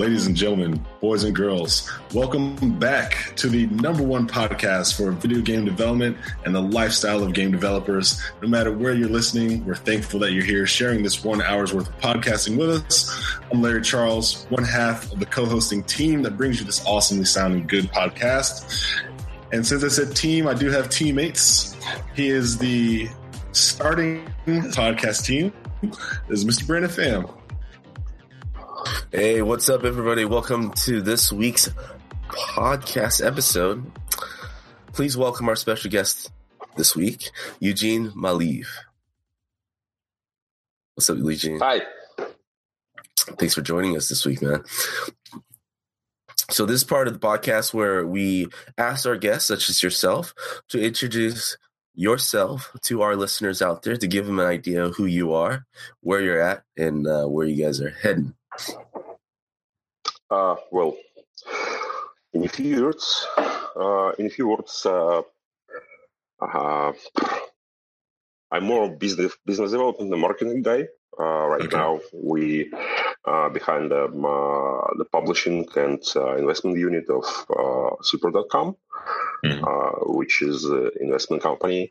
ladies and gentlemen, boys and girls, welcome back to the #1 podcast for video game development and the lifestyle of game developers. No matter where you're listening, we're thankful that you're here sharing this 1 hour's worth of podcasting with us. I'm Larry Charles, one half of the co-hosting team that brings you this awesomely sounding good podcast. And since I said team, I do have teammates. He is the starting podcast team. This is Mr. Brandon Pham. Hey, what's up, everybody? Welcome to this week's podcast episode. Please welcome our special guest this week, Eugene Maliv. What's up, Eugene? Hi. Thanks for joining us this week, man. So this is part of the podcast where we ask our guests, such as yourself, to introduce yourself to our listeners out there, to give them an idea of who you are, where you're at, and where you guys are heading. Well, in a few words, I'm more of business development and marketing guy. Right now, we behind the publishing and investment unit of Super.com, which is an investment company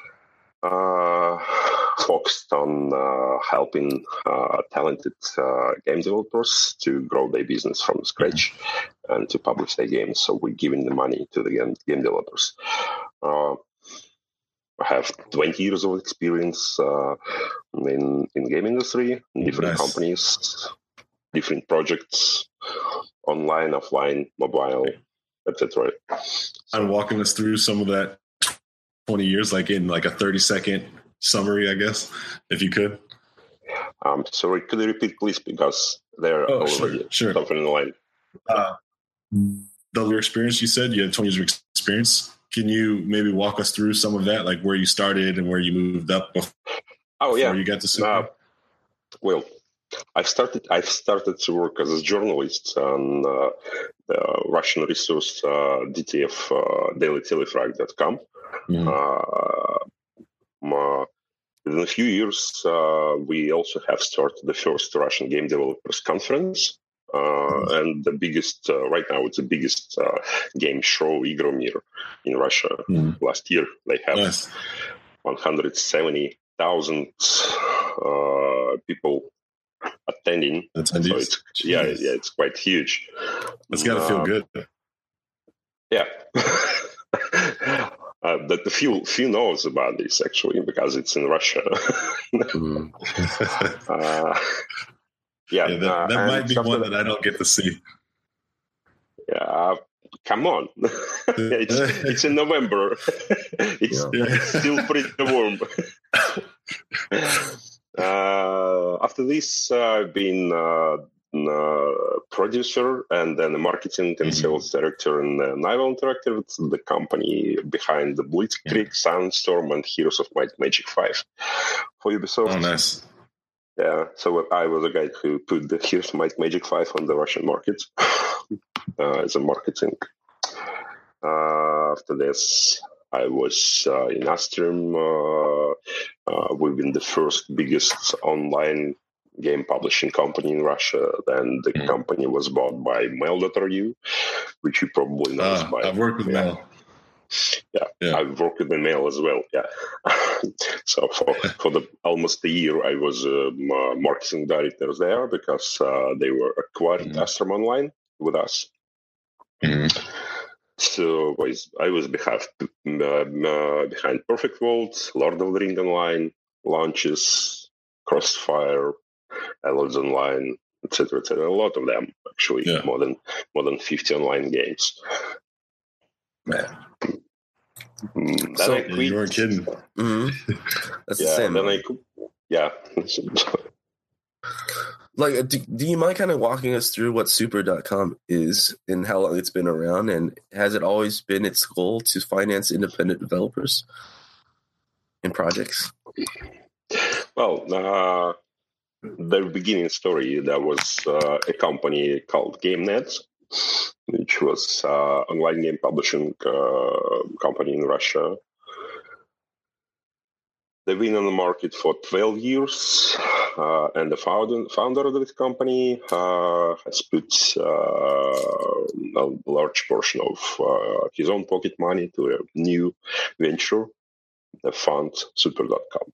focused on helping talented game developers to grow their business from scratch and to publish their games. So we're giving the money to the game developers. I have 20 years of experience in game industry, in different companies, different projects, online, offline, mobile, etc. I'm walking us through some of that 20 years, like in like a 30-second summary, I guess, if you could. Sorry, could you repeat, please, because they're already something in the line. Your experience, you said you had 20 years of experience. Can you maybe walk us through some of that, like where you started and where you moved up before you got to Super? Well, I've started to work as a journalist on the Russian resource DTF, dailytelefrag.com. Within a few years, we also have started the first Russian Game Developers Conference. And the biggest, right now, it's the biggest game show, Igromir, in Russia. Last year, they have 170,000 people attending. Attendees. So it's quite huge. It's got to feel good. Yeah. That the few knows about this, actually, because it's in Russia. That might be one that I don't get to see. Yeah, come on. it's in November. It's still pretty warm. After this, I've been producer and then a marketing and sales director in Nival Interactive. It's the company behind the Blitzkrieg, Sandstorm, and Heroes of Might and Magic 5 for Ubisoft. Oh, nice. Yeah, so I was a guy who put the Heroes of Might and Magic 5 on the Russian market as a marketing. After this, I was in Astrum. We've been the first biggest online game publishing company in Russia. Then the company was bought by Mail.ru, which you probably know. I've worked with Mail. Yeah, I've worked with the Mail as well. Yeah, so for almost a year, I was marketing director there because they were acquiring Astrum Online with us. So I was behind Perfect World, Lord of the Ring Online, launches, Crossfire, Allies Online, etc., etc. A lot of them, actually, more than 50 online games. Man. Then I quit. You weren't kidding. That's the same. Then I quit. Yeah. Like, do you mind kind of walking us through what Super.com is and how long it's been around? And has it always been its goal to finance independent developers and projects? Well, the beginning story, there was a company called GameNet, which was online game publishing company in Russia. They've been on the market for 12 years, and the founder of this company has put a large portion of his own pocket money to a new venture, the fund Super.com.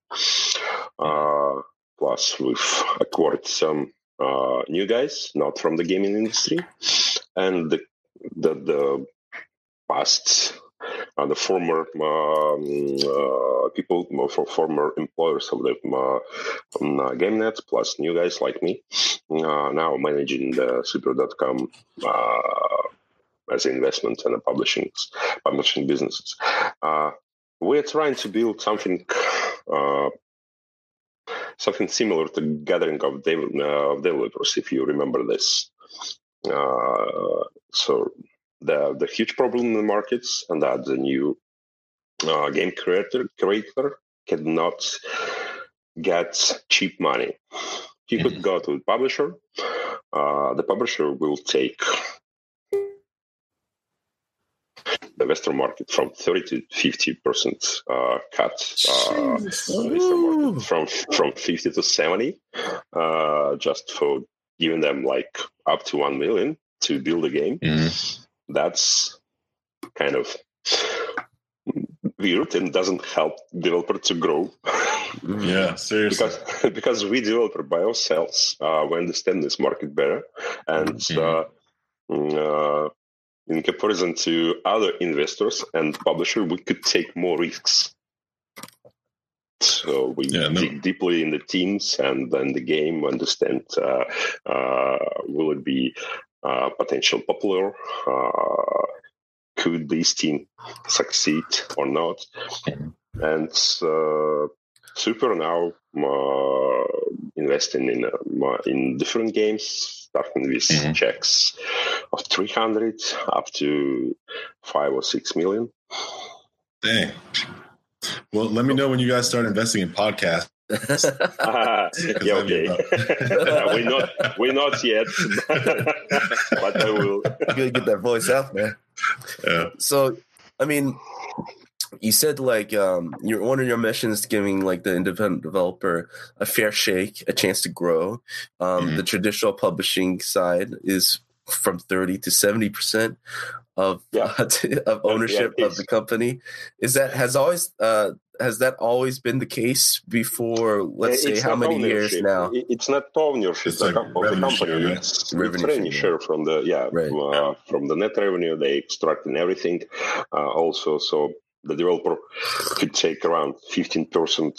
Plus, we've acquired some new guys, not from the gaming industry, and the past. The former people, former employers of the GameNet, plus new guys like me, now managing the Super.com as an investment and a publishing businesses. We're trying to build something similar to gathering of developers, if you remember this. So the huge problem in the markets, and that the new game creator cannot get cheap money. He could go to the publisher. The publisher will take the Western market from 30 to 50% cut. Eastern market from 50 to 70, just for giving them like up to 1 million to build a game. That's kind of weird and doesn't help developer to grow. Yeah, seriously. because we developer by ourselves, we understand this market better, and in comparison to other investors and publishers, we could take more risks. So we dig deeply in the teams and then the game, understand will it be potential popular? Could this team succeed or not? And Super now investing in different games, starting with checks of 300 up to 5 or 6 million. Dang. Well, let me know when you guys start investing in podcasts. Yeah, okay. we're not yet, but I will. You gotta get that voice out, man. Yeah. So, I mean, you said like one of your missions is giving like the independent developer a fair shake, a chance to grow. The traditional publishing side is from 30 to 70% of ownership of the company. Has that always been the case before? Let's say how many years now? It's not ownership of the company. Right? It's revenue share from the from the net revenue. They extracting everything. Also, so the developer could take around 15%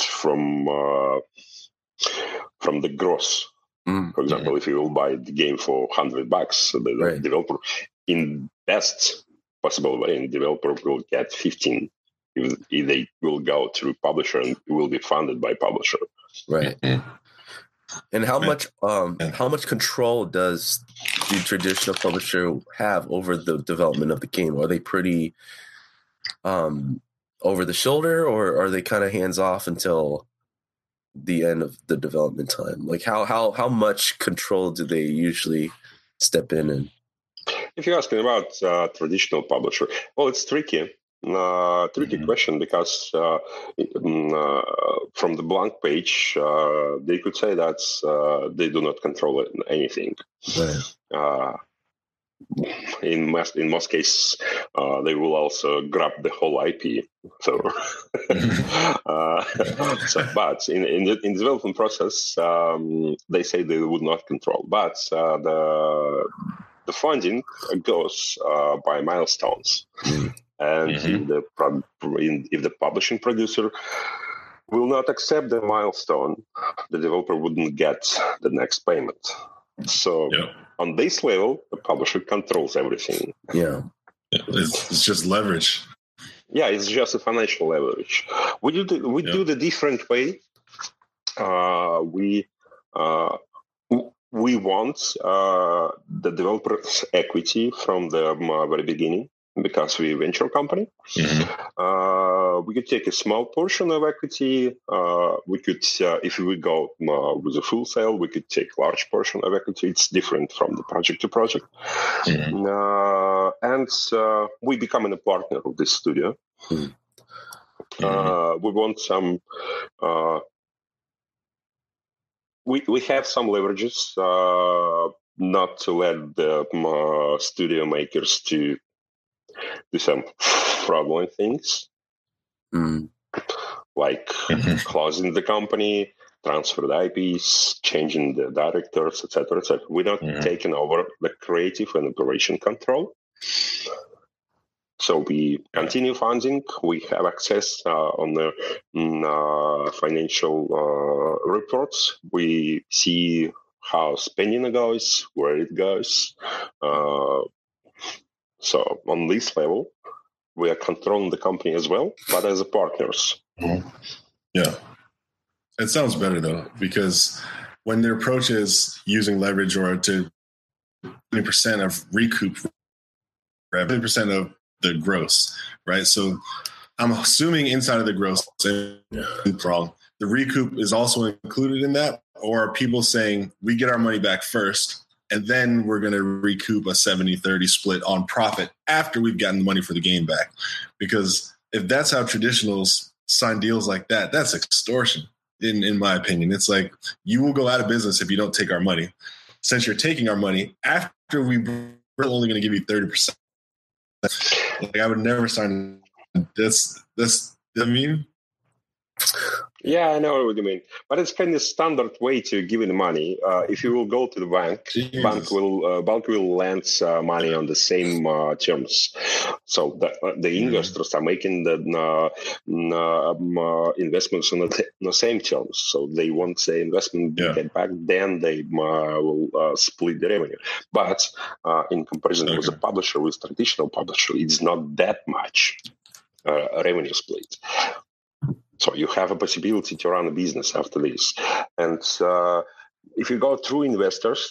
from the gross. For example, if you will buy the game for $100, the developer, in best possible way, the developer will get 15. If they will go through publisher and will be funded by publisher. Right. And how much control does the traditional publisher have over the development of the game? Are they pretty over the shoulder, or are they kind of hands off until the end of the development time? Like how much control do they usually step in? And if you're asking about traditional publisher, well, it's tricky. Question, because from the blank page they could say that they do not control anything. In most cases they will also grab the whole IP. So, but in the development process they say they would not control, but the funding goes by milestones. And if the publishing producer will not accept the milestone, the developer wouldn't get the next payment. So on this level, the publisher controls everything. Yeah. It's just leverage. Yeah, it's just a financial leverage. We do the different way. We want the developer's equity from the very beginning. Because we're a venture company, we could take a small portion of equity. We could, if we go with a full sale, we could take large portion of equity. It's different from the project to project. And we become a partner of this studio. We want some. We have some leverages not to let the studio makers to do some fraudulent things, like closing the company, transfer the IPs, changing the directors, etc., etc. We're not taking over the creative and operation control. So we continue funding. We have access on the financial reports. We see how spending goes, where it goes. So on this level, we are controlling the company as well, but as a partners. Yeah. It sounds better, though, because when their approach is using leverage or to 20% of recoup, 20% of the gross, right? So I'm assuming inside of the gross, wrong. The recoup is also included in that, or are people saying we get our money back first and then we're going to recoup a 70-30 split on profit after we've gotten the money for the game back? Because if that's how traditionals sign deals like that, that's extortion, in my opinion. It's like, you will go out of business if you don't take our money. Since you're taking our money, after we're only going to give you 30%. Like, I would never sign this. I mean, yeah, I know what you mean, but it's kind of standard way to give the money. If you will go to the bank, bank will lend money on the same terms. So the investors are making the investments on the same terms. So they want the investment get back, then they will split the revenue. But in comparison with a publisher, with traditional publisher, it's not that much revenue split. So you have a possibility to run a business after this. And if you go through investors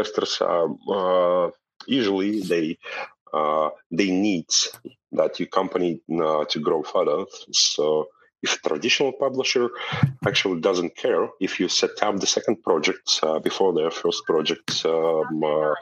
usually they need that your company to grow further. So if a traditional publisher actually doesn't care if you set up the second project before their first project start.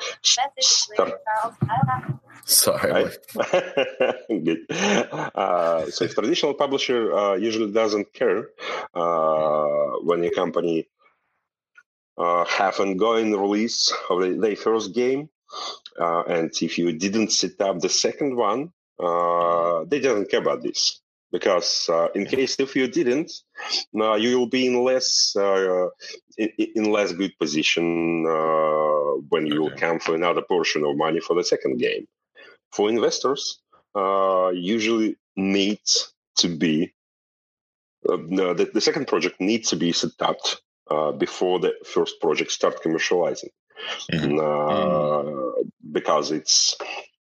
Sorry. Right? Good. So if traditional publisher usually doesn't care when your company have an ongoing release of their first game, and if you didn't set up the second one, they don't care about this. Because in case if you didn't, you will be in less good position when you will come for another portion of money for the second game. For investors, usually needs to be the second project needs to be set up before the first project start commercializing, because it's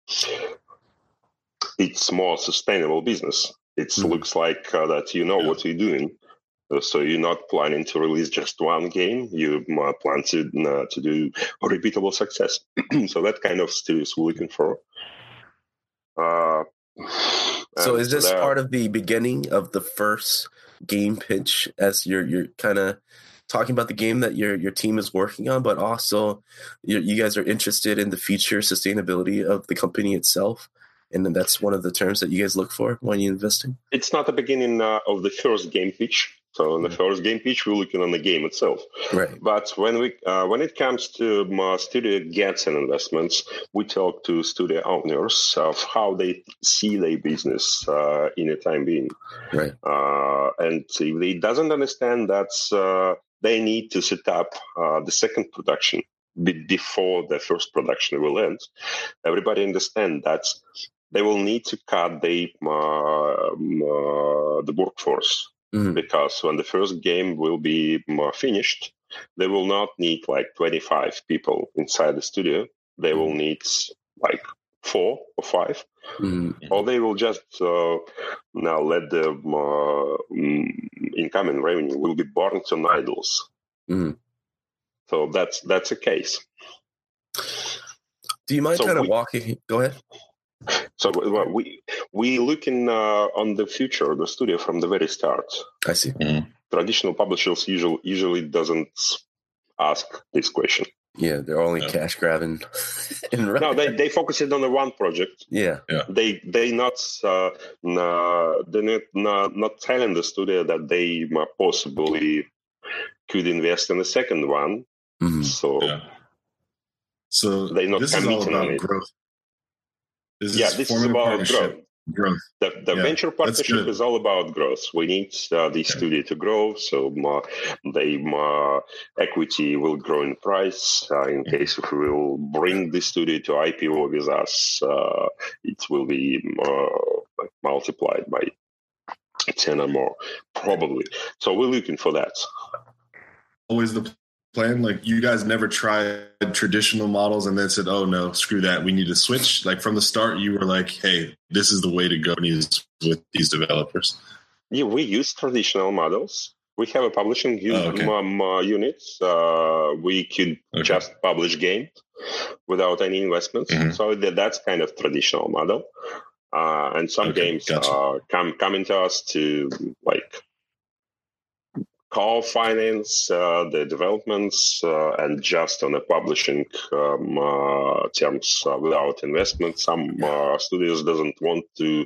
more sustainable business. It looks like that you know what you're doing. So you're not planning to release just one game. You plan to do a repeatable success. So that kind of studios we're looking for. So is this part of the beginning of the first game pitch, as you're kind of talking about the game that your team is working on, but also you guys are interested in the future sustainability of the company itself? And then that's one of the terms that you guys look for when you're investing? It's not the beginning of the first game pitch. So in the first game pitch, we're looking on the game itself. Right. But when it comes to studio gets and investments, we talk to studio owners of how they see their business in a time being. Right. And if they doesn't understand that they need to set up the second production before the first production will end, everybody understand that they will need to cut the workforce. Because when the first game will be finished, they will not need like 25 people inside the studio. They will need like 4 or 5, or they will just now let the incoming revenue will be burned on idols. So that's a case. Do you mind kind of walking? Go ahead. So we looking on the future, the studio from the very start. I see. Traditional publishers usually doesn't ask this question. Yeah, they're only cash grabbing. No, they focus it on the one project. Yeah. They not telling the studio that they possibly could invest in the second one. Mm-hmm. So they're not this is all committing on about it. growth. This is about growth. The venture partnership is all about growth. We need the studio to grow, so the equity will grow in price. In case if we will bring the studio to IPO with us, it will be multiplied by 10 or more, probably. So we're looking for that. Always the plan? Like, you guys never tried traditional models and then said, oh no, screw that, we need to switch? Like, from the start you were like, hey, this is the way to go with these developers? Yeah, we use traditional models. We have a publishing unit. We could just publish games without any investments. So that's kind of traditional model. And some games coming to us to like co-finance the developments and just on a publishing terms without investment. Some studios doesn't want to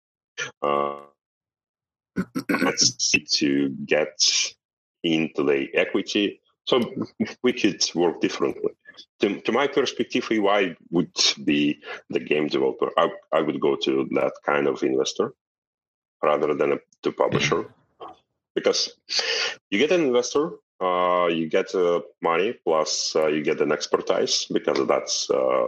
to get into the equity, so we could work differently. To my perspective, if I would be the game developer, I would go to that kind of investor rather than the publisher. Because you get an investor, you get money, plus you get an expertise, because that's the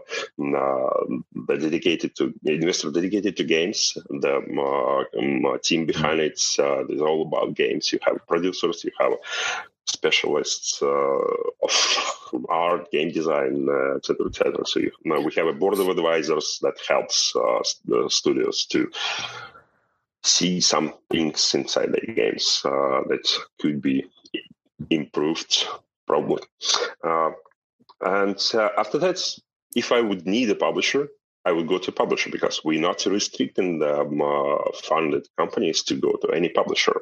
investor dedicated to games. The team behind it is all about games. You have producers, you have specialists of art, game design, etc., etc. So we have a board of advisors that helps the studios to see some things inside the games that could be improved, probably. And after that, if I would need a publisher, I would go to a publisher, because we're not restricting the funded companies to go to any publisher.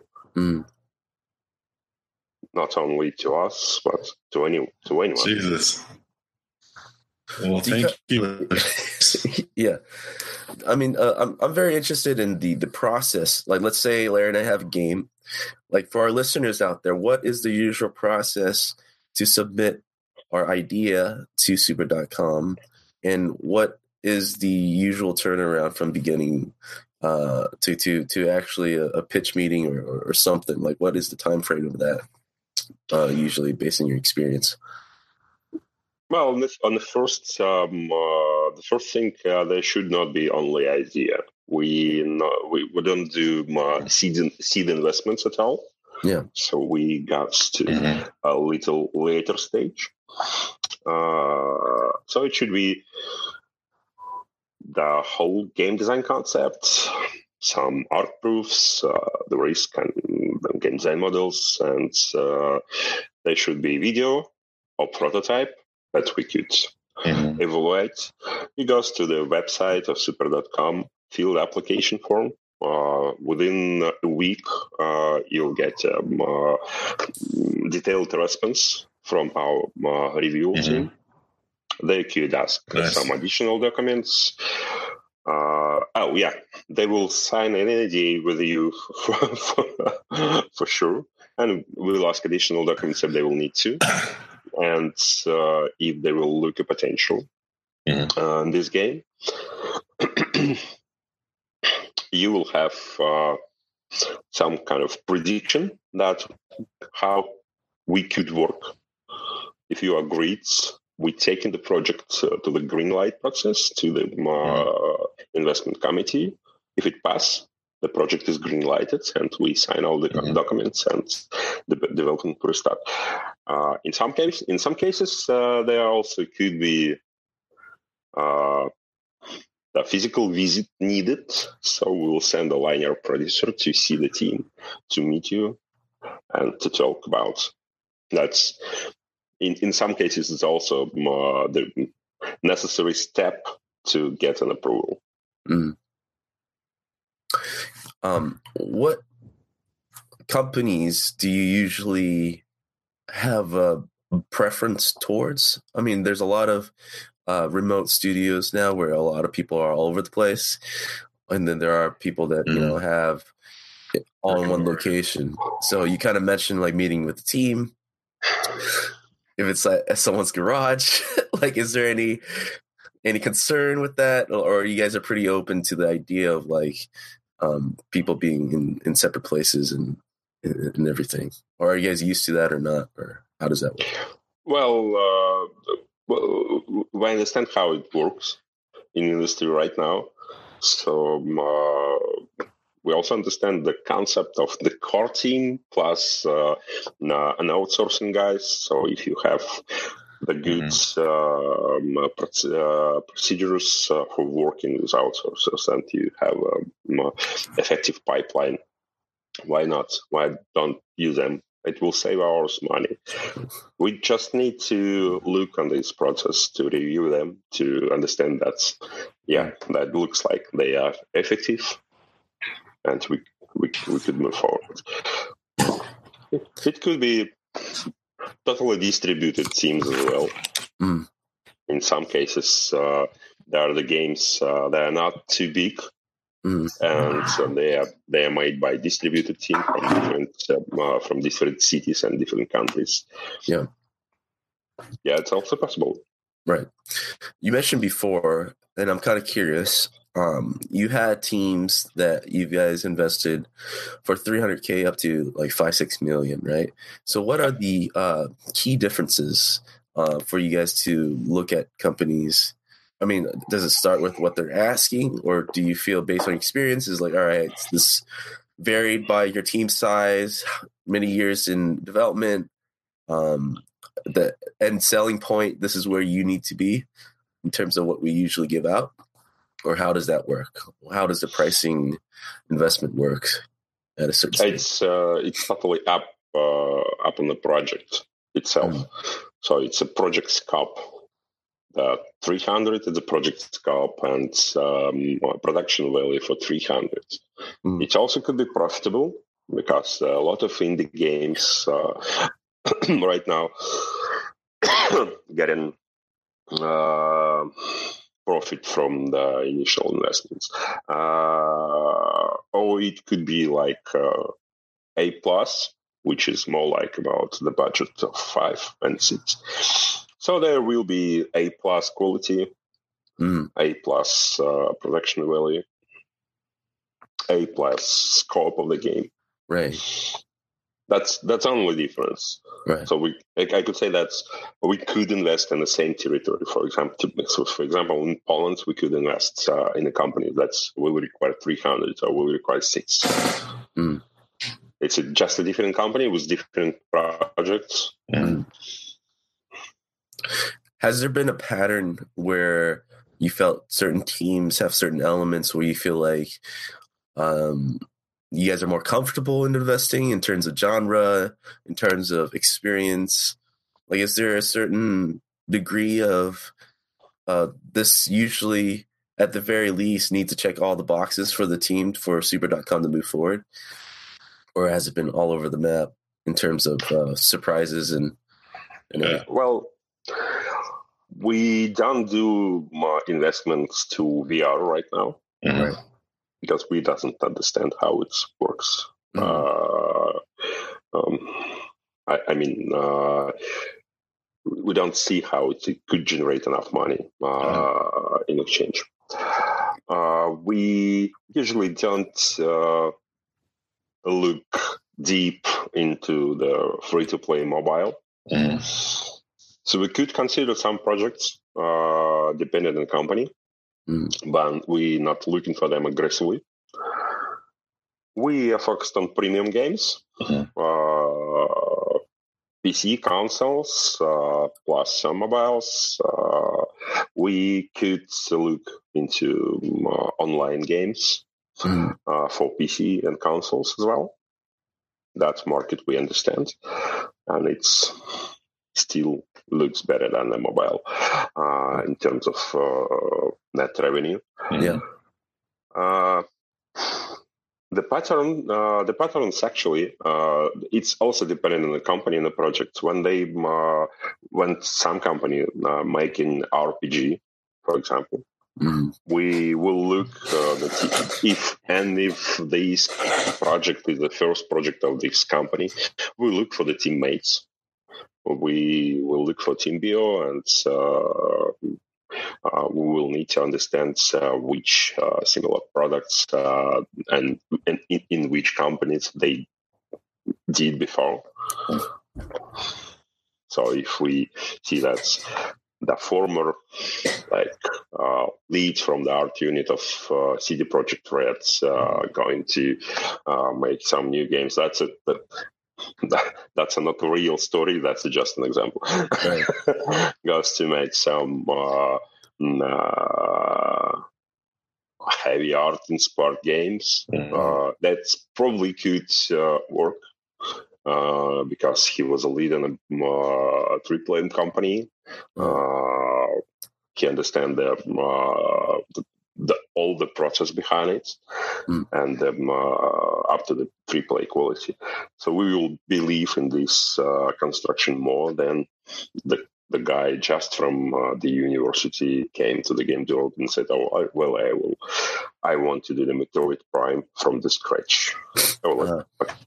Not only to us, but to anyone. Jesus. Well, thank you. Yeah. I mean, I'm very interested in the process. Like, let's say Larry and I have a game. Like, for our listeners out there, what is the usual process to submit our idea to Super.com? And what is the usual turnaround from beginning to actually a pitch meeting or something? Like, what is the time frame of that, usually, based on your experience? Well, on the first thing, there should not be only idea. We don't do seed investments at all. Yeah. So we got to a little later stage. So it should be the whole game design concept, some art proofs, the risk and the game design models, and there should be video or prototype that we could evaluate. It goes to the website of Super.com, fill the application form. Within a week, you'll get detailed response from our review team. They could ask some additional documents. They will sign an NDA with you for sure, and we'll ask additional documents if they will need to. And if they will look at potential in this game, you will have some kind of prediction that how we could work. If you agreed, we take in the project to the green light process, to the investment committee. If it passes, the project is green lighted, and we sign all the documents, and the development will start. In some cases, there also could be the physical visit needed. So we will send a linear producer to see the team, to meet you, and to talk about. That's in some cases it's also the necessary step to get an approval. What companies do you usually have preference towards? I mean, there's a lot of remote studios now where a lot of people are all over the place, and then there are people that have it all in one location. So you kind of mentioned like meeting with the team. If it's like at someone's garage, like, is there any concern with that, or you guys are pretty open to the idea of like people being in separate places and everything, or are you guys used to that or not, or how does that work? Well, I understand how it works in industry right now. So we also understand the concept of the core team plus an outsourcing guys. So if you have the good procedures for working with outsourcers and you have a effective pipeline, why not? Why don't use them? It will save our money. We just need to look on this process, to review them, to understand that, that looks like they are effective, and we could move forward. It could be totally distributed teams as well. In some cases, there are the games that are not too big, and so they are made by distributed teams from different cities and different countries. Yeah, it's also possible. Right. You mentioned before, and I'm kind of curious. You had teams that you guys invested for $300K up to like $5-6 million, right? So what are the key differences for you guys to look at companies? I mean, does it start with what they're asking, or do you feel based on experiences like, all right, it's this varied by your team size, many years in development, the end selling point, this is where you need to be in terms of what we usually give out? Or how does that work? How does the pricing investment work at a certain stage? It's totally up on the project itself. So it's a project scope. The 300 is the project scope and production value for 300. It also could be profitable because a lot of indie games right now getting profit from the initial investments. Or it could be like A+, which is more like about the budget of 5 and 6. So there will be A+ quality, A+ production value, A+ scope of the game. Right. That's only difference. Right. So I could say that we could invest in the same territory. For example, in Poland, we could invest in a company that will require 300 or will require 6. It's just a different company with different projects. Has there been a pattern where you felt certain teams have certain elements where you feel like you guys are more comfortable in investing in terms of genre, in terms of experience? Like, is there a certain degree of this usually, at the very least, need to check all the boxes for the team for Super.com to move forward? Or has it been all over the map in terms of surprises and well, we don't do investments to VR right now. Right. Because we doesn't understand how it works. I mean, we don't see how it could generate enough money in exchange. We usually don't look deep into the free-to-play mobile. So we could consider some projects depending on the company. But we're not looking for them aggressively. We are focused on premium games, PC consoles, plus some mobiles. We could look into online games for PC and consoles as well. That market we understand, and it's still looks better than the mobile in terms of net revenue. The patterns actually, it's also dependent on the company and the project. When some company making RPG, for example, we will look if this project is the first project of this company, we look for the teammates. We will look for TeamBio, and we will need to understand which similar products and in which companies they did before. So if we see that the former lead from the art unit of CD Projekt Red's going to make some new games, that's not a real story. That's just an example. Right. Goes to make some heavy art-inspired games. That's probably could work because he was a lead in a AAA company. He understands all the process behind it and up to the AAA quality. So we will believe in this construction more than the guy just from the university came to the game development and said, I want to do the Metroid Prime from the scratch. Well,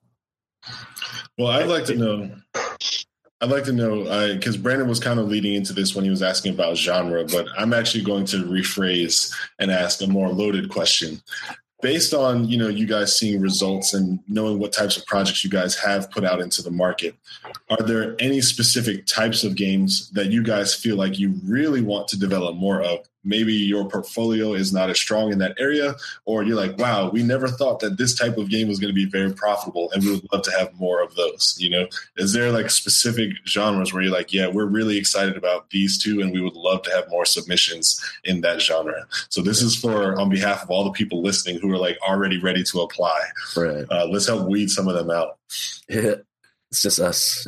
I'd like to know, because Brandon was kind of leading into this when he was asking about genre, but I'm actually going to rephrase and ask a more loaded question. Based on, you guys seeing results and knowing what types of projects you guys have put out into the market, are there any specific types of games that you guys feel like you really want to develop more of? Maybe your portfolio is not as strong in that area, or you're like, wow, we never thought that this type of game was going to be very profitable and we would love to have more of those. Is there like specific genres where you're like, yeah, we're really excited about these two and we would love to have more submissions in that genre? So this is on behalf of all the people listening who are like already ready to apply. Right. Let's help weed some of them out. Yeah, it's just us.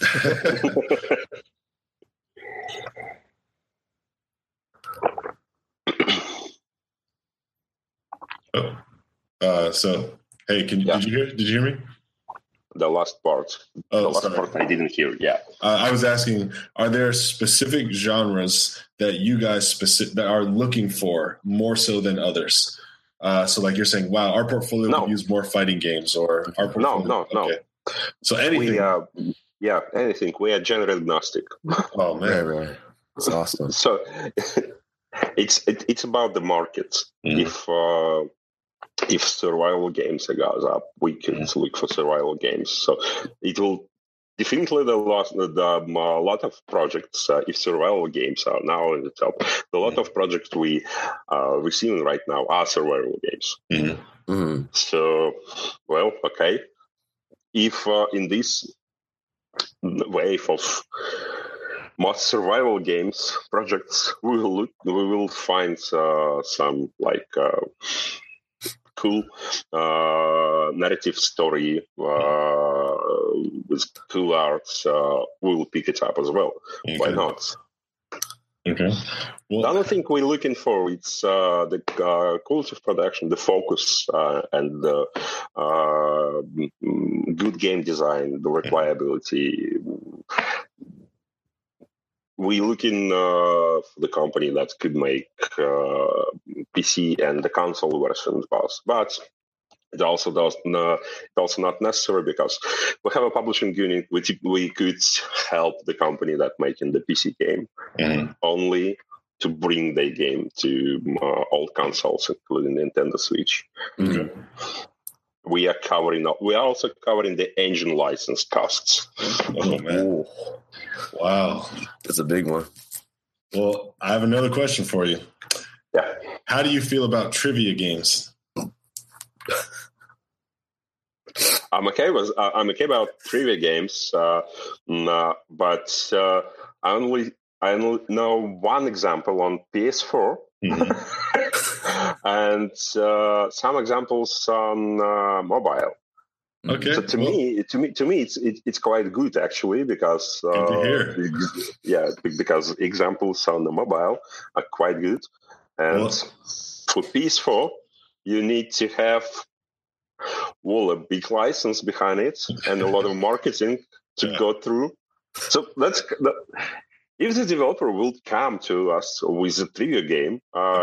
Hey, did you hear me? The last part. Part I didn't hear. Yeah. I was asking, are there specific genres that you guys that are looking for more so than others? So like you're saying, wow, our portfolio could use more fighting games, or our portfolio. No. So anything. Anything. We are genre agnostic. Oh man. Right. That's awesome. So it's about the market. If survival games goes up, we can look for survival games. So it will definitely a lot of projects. If survival games are now in the top, a lot of projects we receiving right now are survival games. So, okay. If in this wave of most survival games projects, we will find some cool narrative story with cool art. We will pick it up as well. Okay. Why not? Okay. Well, the other thing we're looking for is the quality of production, the focus, and the good game design, the reliability. We're looking for the company that could make PC and the console versions both, but it also not necessary because we have a publishing unit which we could help the company that making the PC game only to bring their game to all consoles, including Nintendo Switch. We are also covering the engine license costs. Oh man! Ooh. Wow, that's a big one. Well, I have another question for you. Yeah. How do you feel about trivia games? I'm okay about trivia games, but I only know one example on PS4. And some examples on mobile. Okay. So to me, it's quite good actually because because examples on the mobile are quite good, and for PS4 you need to have a big license behind it and a lot of marketing to go through. So if the developer will come to us with a trivia game,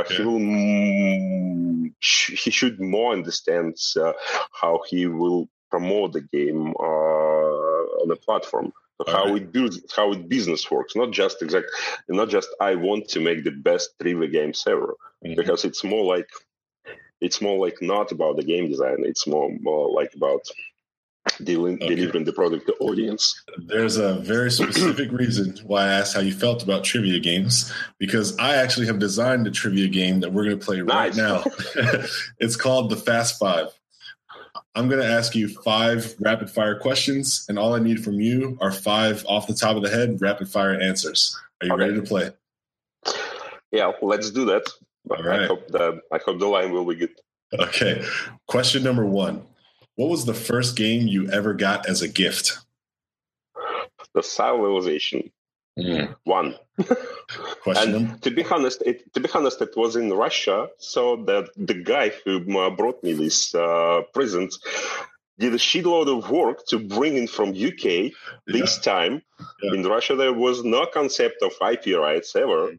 he should more understand how he will promote the game on the platform. How it business works, not just I want to make the best trivia games ever, because it's more like not about the game design. It's more like about delivering the product to the audience. There's a very specific reason why I asked how you felt about trivia games, because I actually have designed a trivia game that we're going to play right now. It's called the Fast Five. I'm going to ask you 5 rapid fire questions, and all I need from you are 5 off the top of the head rapid fire answers. Are you ready to play? Yeah, let's do that. All right. I hope the line will be good. Okay. Question number 1. What was the first game you ever got as a gift? The Civilization 1. To be honest, it was in Russia. So that the guy who brought me this present did a shitload of work to bring it from UK. This time in Russia, there was no concept of IP rights ever.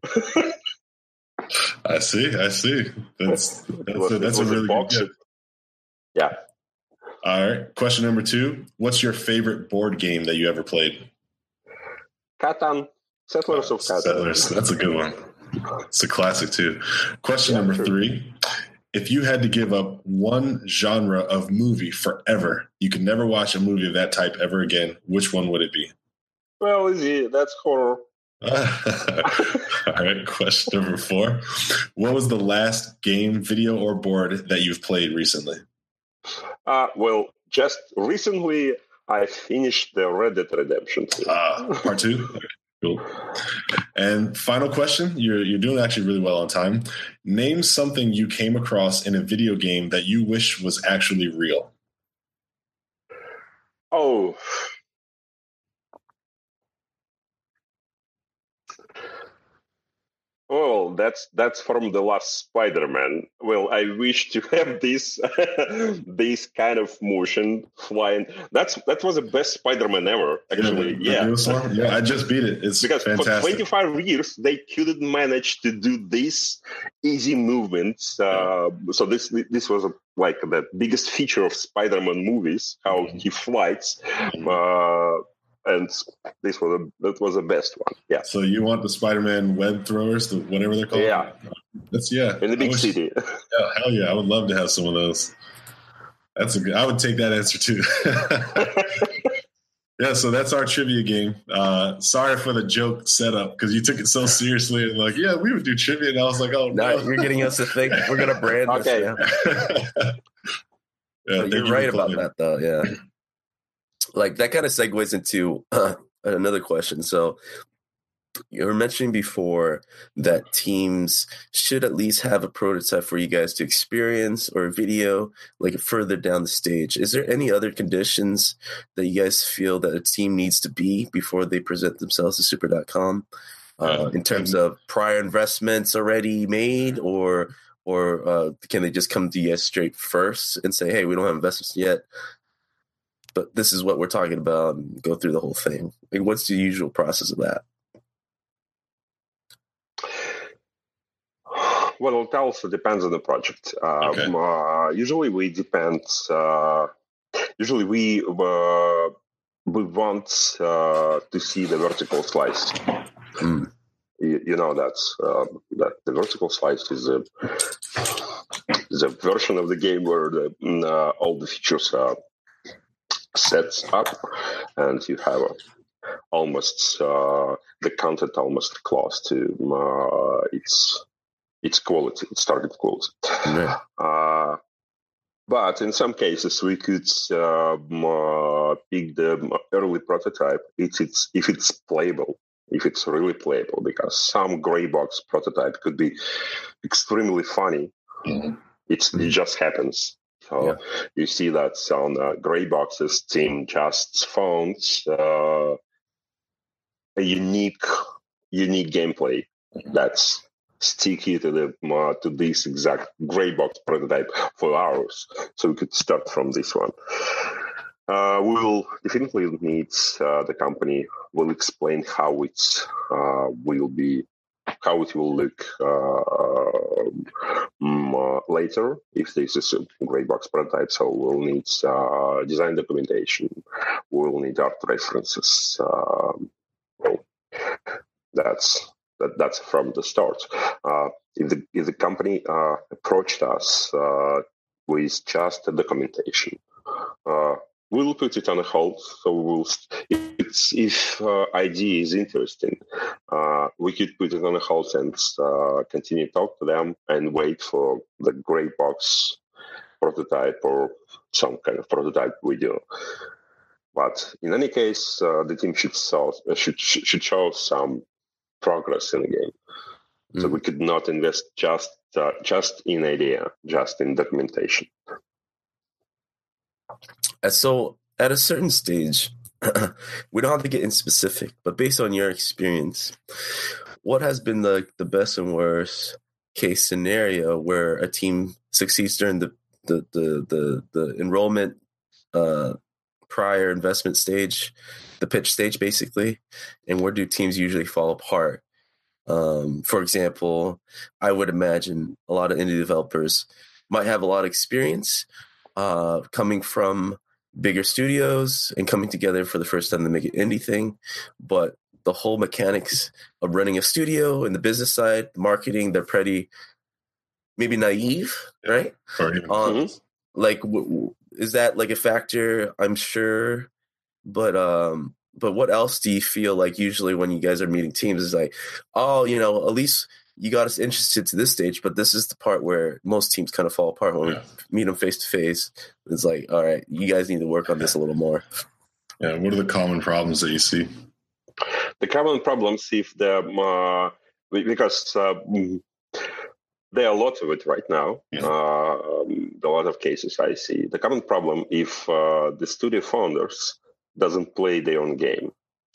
I see. That's a really good gift. Yeah. All right. Question number 2. What's your favorite board game that you ever played? Catan. Settlers of Catan. Settlers. That's a good one. It's a classic too. Question number 3. If you had to give up one genre of movie forever, you could never watch a movie of that type ever again, which one would it be? Well, that's horror. All right. Question number 4. What was the last game, video, or board that you've played recently? Well, just recently I finished the Red Dead Redemption 2. Part 2? Okay, cool. And final question. You're doing actually really well on time. Name something you came across in a video game that you wish was actually real. Oh. Well, that's from the last Spider-Man. Well, I wish to have this this kind of motion flying. That was the best Spider-Man ever, actually. Yeah, I just beat it. It's because fantastic. For 25 years they couldn't manage to do this easy movements. So this was like the biggest feature of Spider-Man movies, how he flies. And that was the best one. Yeah. So you want the Spider-Man web throwers, whatever they're called? Yeah. In the big city. Yeah, hell yeah! I would love to have some of those. I would take that answer too. Yeah. So that's our trivia game. Sorry for the joke setup because you took it so seriously and we would do trivia, and I was like, oh no, you're getting us to think we're gonna brand this. Yeah, you're right about that though. Yeah. Like that kind of segues into another question. So you were mentioning before that teams should at least have a prototype for you guys to experience or a video like further down the stage. Is there any other conditions that you guys feel that a team needs to be before they present themselves to Super.com in terms of prior investments already made or can they just come to you guys straight first and say, hey, we don't have investments yet, but this is what we're talking about, and go through the whole thing? Like, what's the usual process of that? Well, it also depends on the project. Usually we want to see the vertical slice. You know that the vertical slice is a version of the game where all the features are sets up, and you have almost the content almost close to its quality, its target quality. Yeah. But in some cases, we could pick the early prototype if it's playable, if it's really playable, because some gray box prototype could be extremely funny. Mm-hmm. It just happens. So you see that on gray boxes, team just found a unique gameplay that's sticky to this exact gray box prototype for hours. So we could start from this one. We'll definitely need the company will explain how it will look later if this is a gray box prototype. So we'll need design documentation. We'll need art references. That's from the start. If the company approached us with just the documentation, we'll put it on a hold. So if ID is interesting, we could put it on a hold and continue to talk to them and wait for the gray box prototype or some kind of prototype video. But in any case, the team should show some progress in the game. So we could not invest just in idea, just in documentation. So at a certain stage, we don't have to get in specific, but based on your experience, what has been the best and worst case scenario where a team succeeds during the enrollment prior investment stage, the pitch stage basically, and where do teams usually fall apart? For example, I would imagine a lot of indie developers might have a lot of experience coming from bigger studios and coming together for the first time to make an indie thing, but the whole mechanics of running a studio and the business side, the marketing, they're pretty maybe naive, right? Is that like a factor? I'm sure, but what else do you feel like usually when you guys are meeting teams is like, oh, at least you got us interested to this stage, but this is the part where most teams kind of fall apart when we meet them face to face. It's like, all right, you guys need to work on this a little more. Yeah. What are the common problems that you see? The common problems, if because there are a lot of it right now. A lot of cases I see. The common problem if the studio founders doesn't play their own game.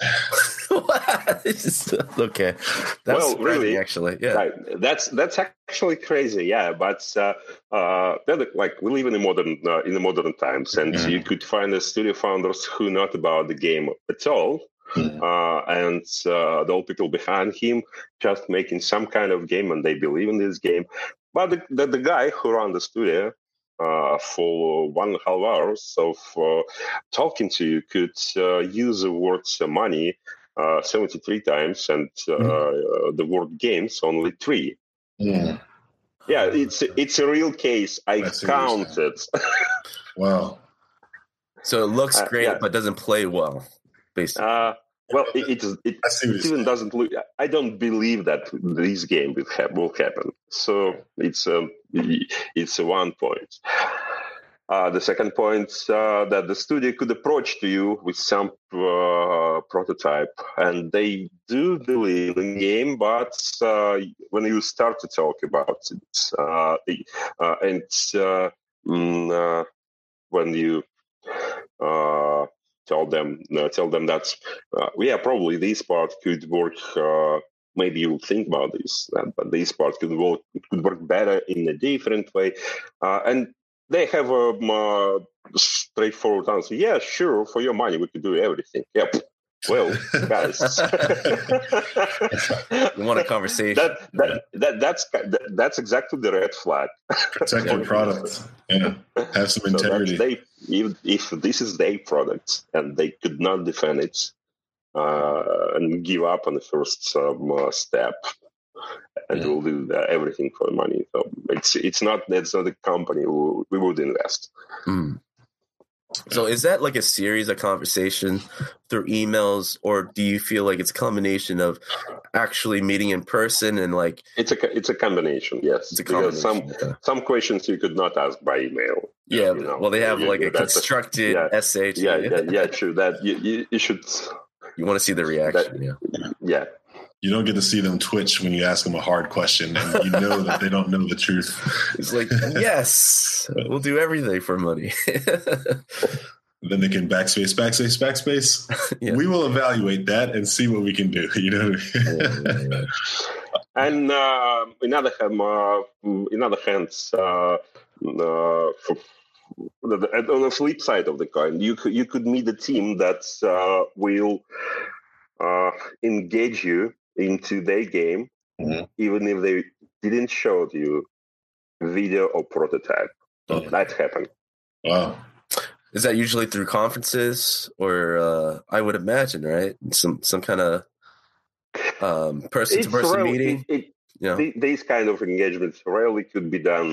Okay. That's really actually, yeah. Right. That's actually crazy, yeah. But we live in the modern times, and you could find the studio founders who not about the game at all, and the old people behind him just making some kind of game, and they believe in this game. But the guy who ran the studio for 1.5 hours of talking to you could use the words money 73 times and the word games only 3. Yeah, it's a real case. I counted. Wow. So it looks great, but doesn't play well, basically. Well, it even doesn't look. I don't believe that this game will happen. So it's one point. The second point that the studio could approach to you with some prototype, and they do believe in the game, but when you start to talk about it, when you tell them that probably this part could work. Maybe you'll think about this, but this part could work better in a different way, and they have a straightforward answer. Yeah, sure, for your money we could do everything. Yep. Well, guys, you want a conversation? That's exactly the red flag. Protect your product. Yeah, have some integrity. If this is their product and they could not defend it and give up on the first step, and we'll do everything for the money. So that's not the company we would invest. So is that like a series of conversation through emails, or do you feel like it's a combination of actually meeting in person and like? It's a combination, yes. It's a combination. Because some questions you could not ask by email. Yeah, well, they have a constructed essay. Yeah, true. That you should. You want to see the reaction, yeah. You don't get to see them twitch when you ask them a hard question, and you know that they don't know the truth. It's like, yes, we'll do everything for money. Then they can backspace. Yeah. We will evaluate that and see what we can do. You know what I mean? And in other hands, on the flip side of the coin, you could meet a team that will engage you into their game, even if they didn't show you video or prototype. That happened. Wow. Is that usually through conferences, or I would imagine, right? Some kind of person-to-person meeting. These kind of engagements rarely could be done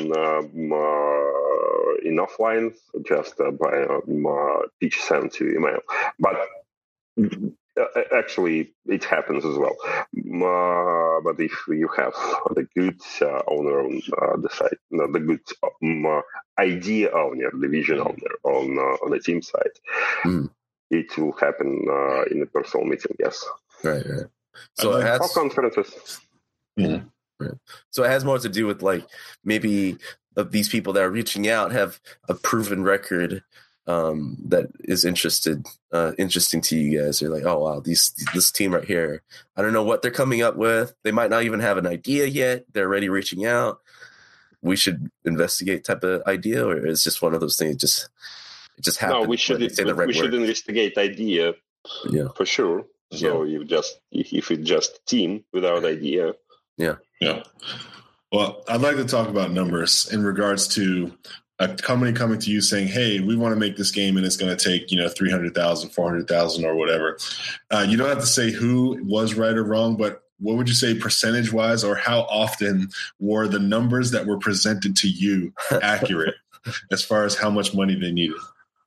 in offline, just by pitch sent to email. But actually, it happens as well. But if you have the good owner on the side, the good idea owner, the vision owner on the team side, it will happen in a personal meeting. Yes. Right. So it has conferences. Right. So it has more to do with like maybe of these people that are reaching out have a proven record that is interesting to you guys. You're like, oh wow, this team right here, I don't know what they're coming up with. They might not even have an idea yet. They're already reaching out. We should investigate type of idea, or it's just one of those things. It just happens. No, we should investigate idea. Yeah, for sure. So if it's just a team without idea. Yeah. Well, I'd like to talk about numbers in regards to a company coming to you saying, hey, we want to make this game and it's going to take, 300,000, 400,000 or whatever. You don't have to say who was right or wrong, but what would you say percentage wise, or how often were the numbers that were presented to you accurate as far as how much money they needed?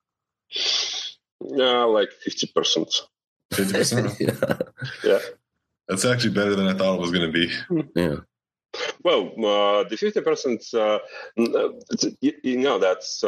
Like 50%. 50%? Yeah. That's actually better than I thought it was going to be. Yeah. Well, the 50%, that's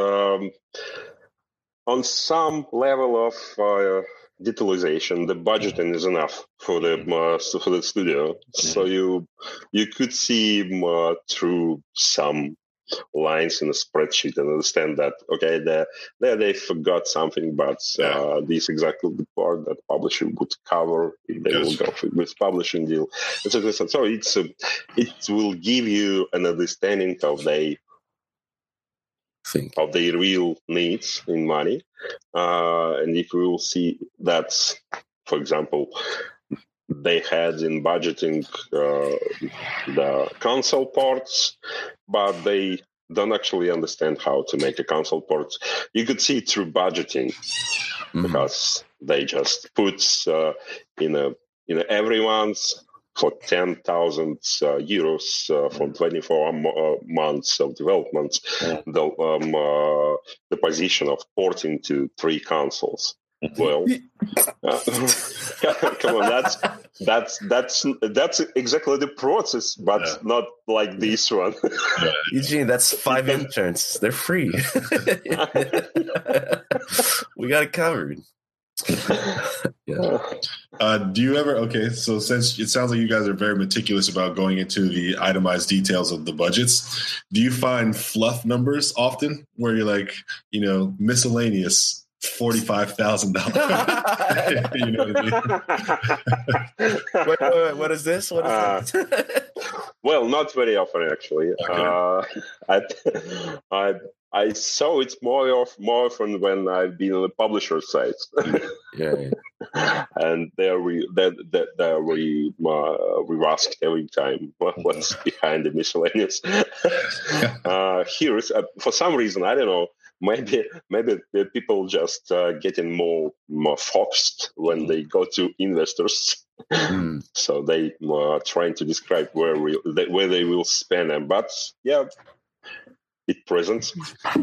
on some level of utilization. The budgeting is enough for the studio, so you could see through some lines in a spreadsheet and understand that they forgot something, but this is exactly the part that publisher would cover if they will go with publishing deal, etc. So it will give you an understanding of the real needs in money, and if we will see that, for example, they had in budgeting the console ports, but they don't actually understand how to make a console port. You could see it through budgeting because they just put in everyone's for 10,000 euros for 24 months of development, the position of porting to 3 consoles. Well, come on, that's exactly the process, but not like this one. Eugene, that's 5 interns. They're free. We got it covered. Do you ever? Okay, so since it sounds like you guys are very meticulous about going into the itemized details of the budgets, do you find fluff numbers often where you're like, miscellaneous? $45,000. You know what I mean? What is this? What is this? Well, not very often actually. Okay. I saw it more often when I've been on the publisher side. And there we asked every time what's behind the miscellaneous. Here, for some reason, I don't know. Maybe people just getting more focused when they go to investors, so they are trying to describe where they will spend them. But it presents.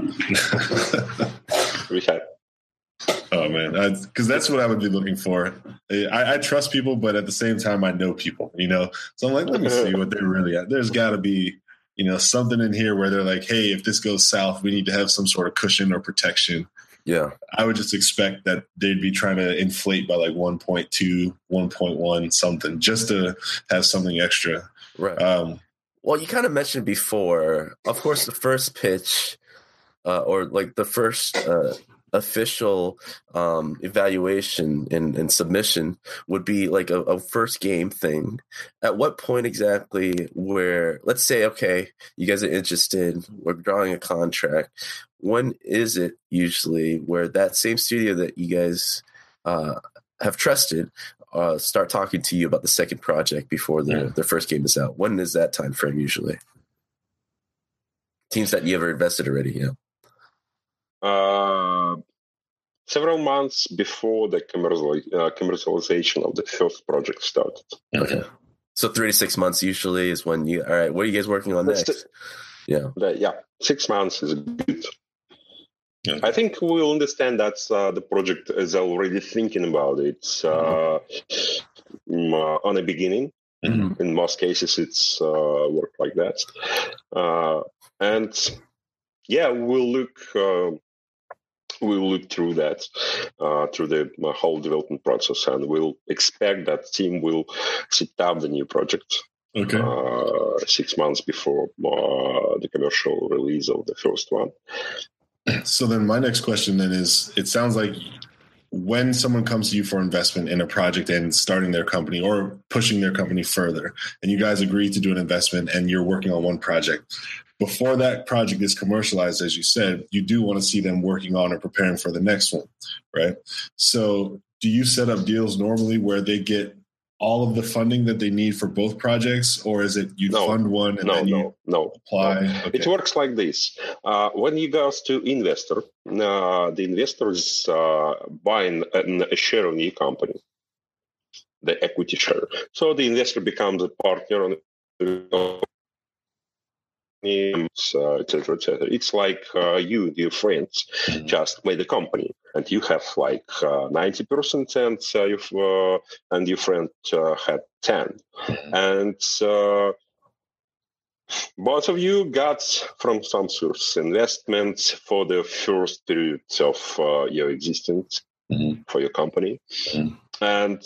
We have. Oh man, because that's what I would be looking for. I trust people, but at the same time, I know people. So I'm like, let me see what they're really at. There's got to be. Something in here where they're like, hey, if this goes south, we need to have some sort of cushion or protection. Yeah. I would just expect that they'd be trying to inflate by like 1.2, 1.1 something just to have something extra. Right. Well, you kind of mentioned before, of course, the first pitch or like the first official evaluation and submission would be like a first game thing. At what point exactly where, let's say, okay, you guys are interested, we're drawing a contract. When is it usually where that same studio that you guys have trusted start talking to you about the second project before the first game is out? When is that time frame usually? Teams that you ever invested already, yeah. Several months before the commercialization of the first project started. Okay. So 3 to 6 months usually is when all right, what are you guys working on next? 6 months is good. Yeah. I think we'll understand that the project is already thinking about it on the beginning. Mm-hmm. In most cases, it's worked like that. We'll look through that, through the whole development process, and we'll expect that team will set up the new project 6 months before the commercial release of the first one. So then my next question then is, it sounds like when someone comes to you for investment in a project and starting their company or pushing their company further, and you guys agree to do an investment and you're working on one project, before that project is commercialized, as you said, you do want to see them working on or preparing for the next one, right? So do you set up deals normally where they get all of the funding that they need for both projects, or is it fund one and then you apply? No. Okay. It works like this. When you go to investor, the investor is buying a share of your company, the equity share. So the investor becomes a partner on the etc., etc. It's like you and your friends just made a company, and you have like 90%, and your friend had 10%, and both of you got from some source investments for the first period of your existence for your company, and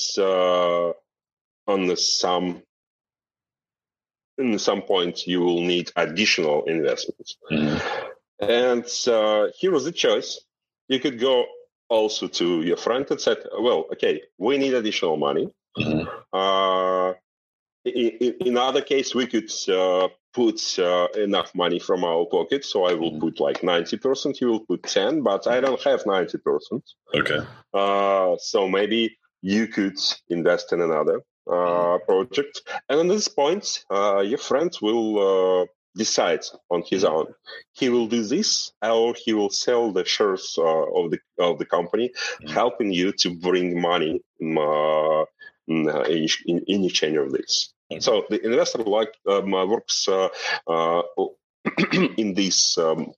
in some point you will need additional investments. And here was the choice. You could go also to your friend and said, well, okay, we need additional money. In other case, we could put enough money from our pocket. So I will put like 90%, you will put 10%, but I don't have 90%. Okay. So maybe you could invest in another project, and at this point your friend will decide on his own. He will do this, or he will sell the shares of the company, helping you to bring money in exchange of this. So the investor works in this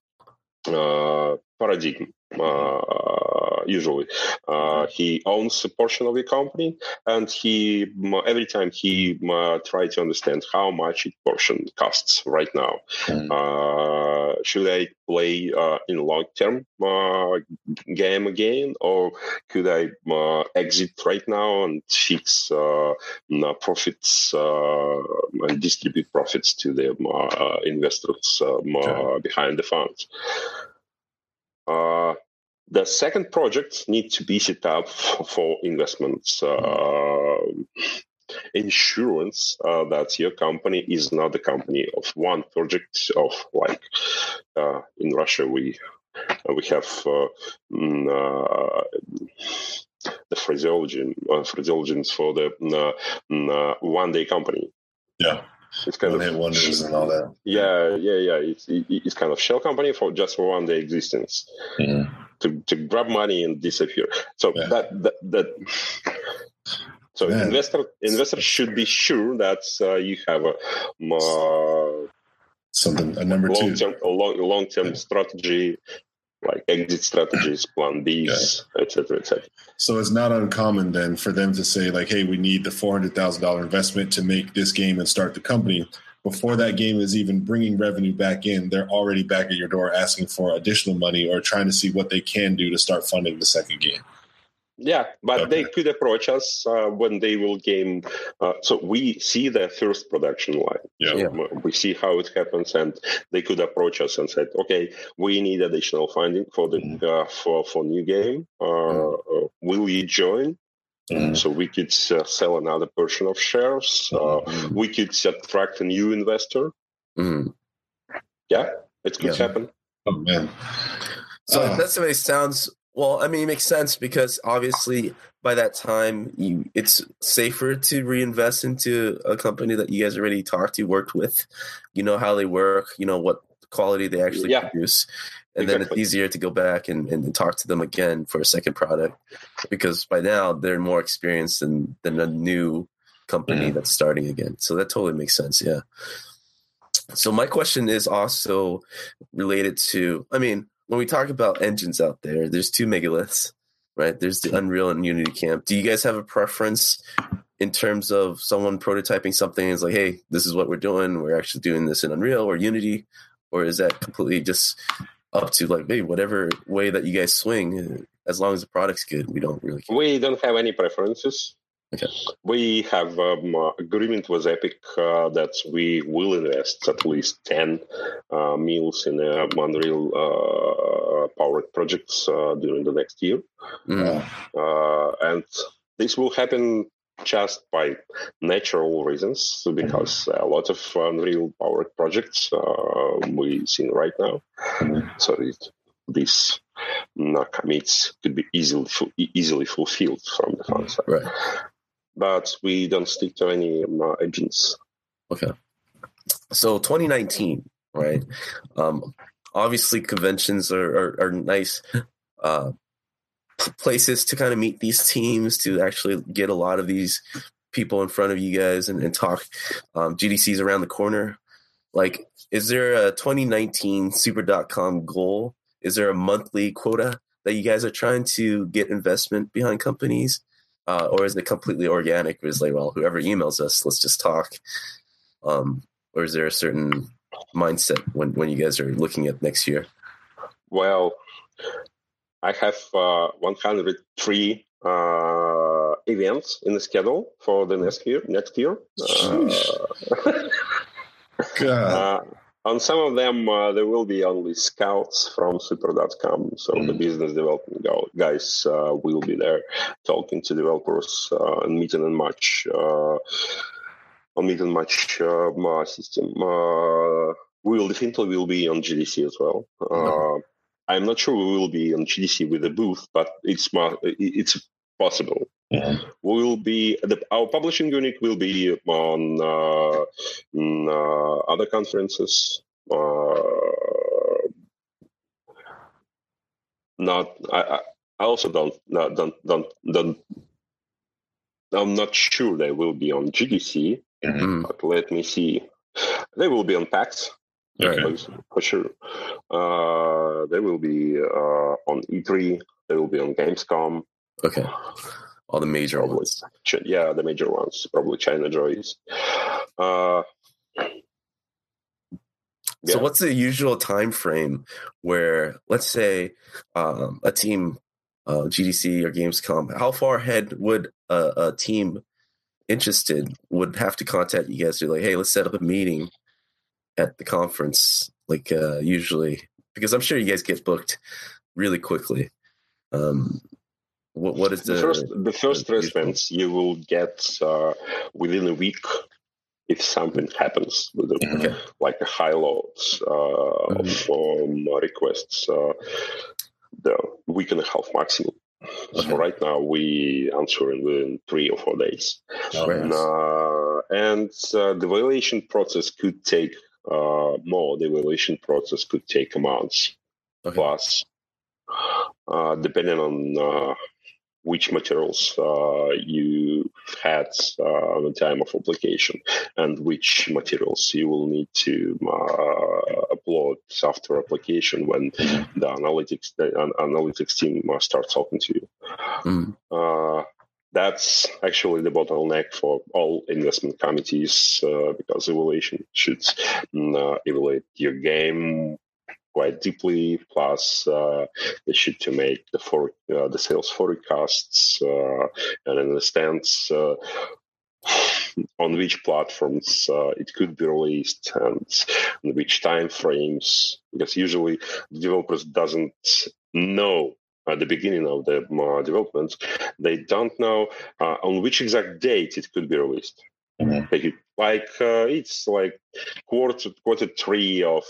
paradigm. Usually, he owns a portion of the company, and he every time he tries to understand how much each portion costs right now. Should I play in long-term game again, or could I exit right now and fix profits and distribute profits to the investors behind the funds? The second project needs to be set up for investments insurance that your company is not the company of one project of like in Russia we have the phraseology for the one day company. Yeah. It's kind one-hit wonders and all that. Yeah. It's kind of shell company for just for one day existence to grab money and disappear. So so investor should be sure that you have a number long-term strategy, like exit strategies, plan Bs, etc., etc. So it's not uncommon then for them to say like, hey, we need the $400,000 investment to make this game and start the company. Before that game is even bringing revenue back in, they're already back at your door asking for additional money or trying to see what they can do to start funding the second game. Yeah, but Okay. they could approach us when they will game. So we see their first production line. Yeah. So we see how it happens, and they could approach us and said, "Okay, we need additional funding for the for new game. Will you join?" So we could sell another portion of shares. We could attract a new investor. Yeah, it could happen. Oh man! So that sounds well. I mean, it makes sense because obviously by that time it's safer to reinvest into a company that you guys already talked to, worked with. You know how they work. You know what quality they actually produce. And then it's easier to go back and talk to them again for a second product because by now they're more experienced than a new company that's starting again. So that totally makes sense. Yeah. So my question is also related to, I mean, when we talk about engines out there, there's two megaliths, right? There's the Unreal and Unity camp. Do you guys have a preference in terms of someone prototyping something and is like, hey, this is what we're doing. We're actually doing this in Unreal or Unity, or is that completely just up to like, hey, whatever way that you guys swing, as long as the product's good, we don't really care. We don't have any preferences. Okay. We have agreement with Epic that we will invest at least 10 mils in Unreal powered projects during the next year. And this will happen just by natural reasons, because a lot of Unreal powered projects we've seen right now. So these commits could be easily fulfilled from the fund side. Right. But we don't stick to any engines. Okay. So 2019, right? Obviously, conventions are nice places to kind of meet these teams, to actually get a lot of these people in front of you guys and talk. GDC's around the corner. Like, is there a 2019 Super.com goal? Is there a monthly quota that you guys are trying to get investment behind companies? Or is it completely organic? It's like, well, whoever emails us, let's just talk. Or is there a certain mindset when you guys are looking at next year? Well, I have 103 events in the schedule for the next year. On some of them, there will be only scouts from Super.com. So the business development guys will be there talking to developers and meeting and match system. We will definitely be on GDC as well. I'm not sure we will be on GDC with a booth, but it's possible. Will be our publishing unit will be on other conferences. I also don't. I'm not sure they will be on GDC, but let me see. They will be on PAX. For sure. They will be on E3. They will be on Gamescom. Okay. All the major ones. Yeah, the major ones. Probably China Joys. So what's the usual time frame where, let's say, a team, GDC or Gamescom, how far ahead would a team interested would have to contact you guys to like, hey, let's set up a meeting at the conference, like usually, because I'm sure you guys get booked really quickly. What is the first response you will get within a week if something happens with like a high load from requests, the week and a half maximum. So right now we answer within 3 or 4 days. And the evaluation process could take more. The evaluation process could take a month plus, depending on which materials you had on the time of application and which materials you will need to upload after application when the analytics team starts talking to you. That's actually the bottleneck for all investment committees because evaluation should evaluate your game quite deeply. Plus, they should to make the sales forecasts and understands on which platforms it could be released and on which time frames. Because usually the developers doesn't know at the beginning of the development, they don't know on which exact date it could be released. Mm-hmm. It's like quarter three of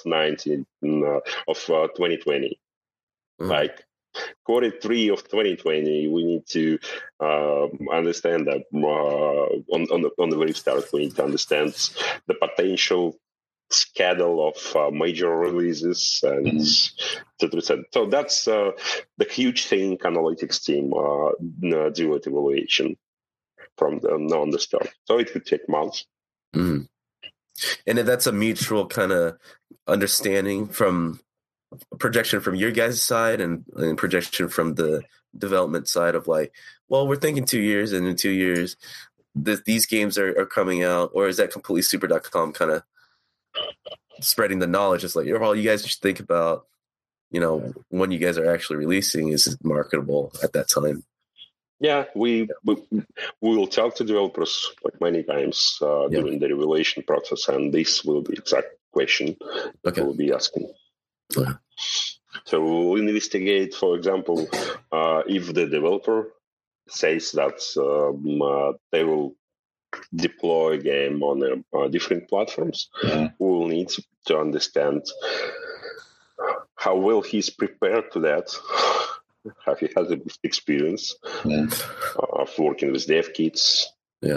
2020. Mm. Like quarter three of 2020, we need to understand that on the very start, we need to understand the potential schedule of major releases and etc. So that's the huge thing analytics team do at evaluation from on the start. So it could take months. Mm. And that's a mutual kind of understanding from projection from your guys' side and projection from the development side of like, well, we're thinking 2 years, and in 2 years these games are coming out. Or is that completely super.com kind of spreading the knowledge? It's like, well, you guys should think about, when you guys are actually releasing, is it marketable at that time? Yeah, we will talk to developers like many times during the revelation process, and this will be exact question that we'll be asking. Okay. So we'll investigate, for example, if the developer says that they will deploy a game on different platforms, we will need to understand how well he's prepared to that. Have he has experience of working with dev kits? Yeah.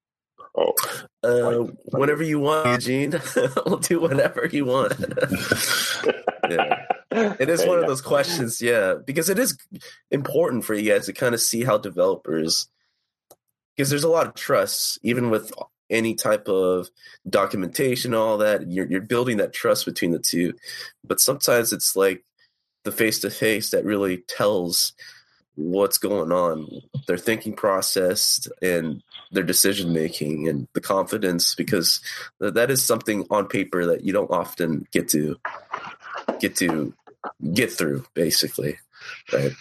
Whenever you want, Eugene. We'll do whatever you want. Yeah. It is one of those questions, because it is important for you guys to kind of see how developers, because there's a lot of trust, even with any type of documentation, all that, you're building that trust between the two. But sometimes it's like the face-to-face that really tells what's going on, their thinking process and their decision-making and the confidence, because that is something on paper that you don't often get through, basically, right?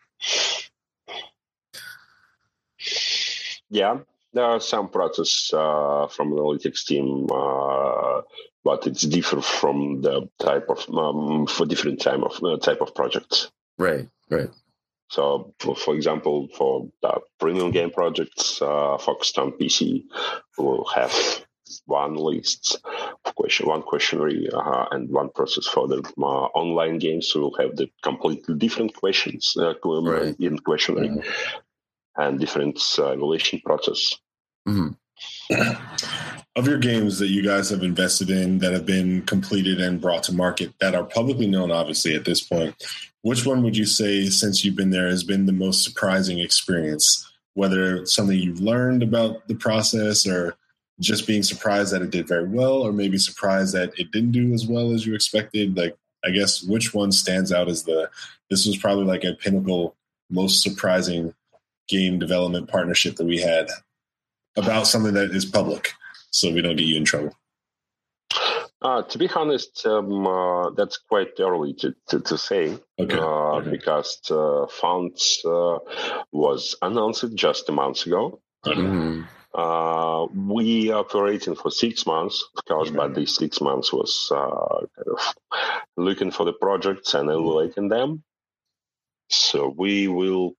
Yeah, there are some process from analytics team, but it's different from the type of for different type of projects. Right. So, for example, for the premium game projects focused on PC, we'll have one list of one questionnaire, and one process for the online games. So we'll have the completely different questions in questionnaire and different evaluation process. Mm-hmm. Of your games that you guys have invested in that have been completed and brought to market that are publicly known, obviously, at this point, which one would you say, since you've been there, has been the most surprising experience? Whether something you've learned about the process, or just being surprised that it did very well, or maybe surprised that it didn't do as well as you expected? Like, I guess, which one stands out as this was probably like a pinnacle, most surprising game development partnership that we had about something that is public, so we don't get you in trouble? To be honest, that's quite early to say. Okay. Because Founds was announced just a month ago. Mm-hmm. We operating for 6 months, of course, but these 6 months was kind of looking for the projects and evaluating them. So we will.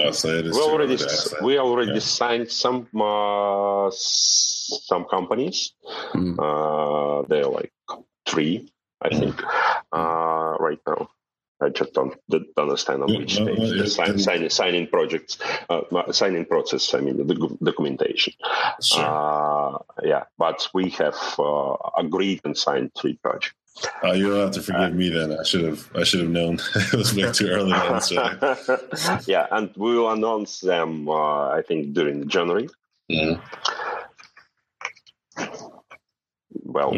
We already signed some companies. They're like 3, I think, right now. I just don't understand on which stage the signing projects, signing process. I mean the documentation. Sure. But we have agreed and signed 3 projects. You'll have to forgive me then. I should have known. It was way too early to answer. Yeah, and we will announce them. I think during January. Mm-hmm. Well,